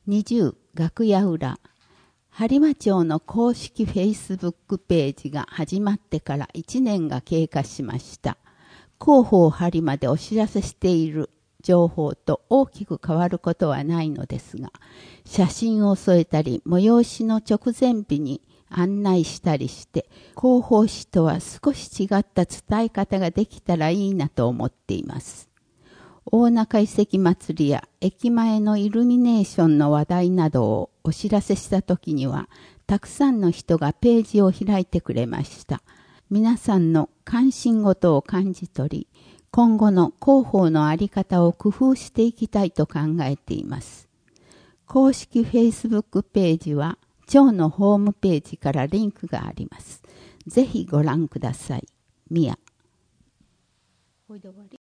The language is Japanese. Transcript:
20楽屋裏。播磨町の公式フェイスブックページが始まってから1年が経過しました。広報播磨でお知らせしている情報と大きく変わることはないのですが、写真を添えたり、催しの直前日に案内したりして、広報誌とは少し違った伝え方ができたらいいなと思っています。大中遺跡祭りや駅前のイルミネーションの話題などをお知らせした時には、たくさんの人がページを開いてくれました。皆さんの関心事を感じ取り、今後の広報のあり方を工夫していきたいと考えています。公式 Facebook ページは、町のホームページからリンクがあります。ぜひご覧ください。ミヤ。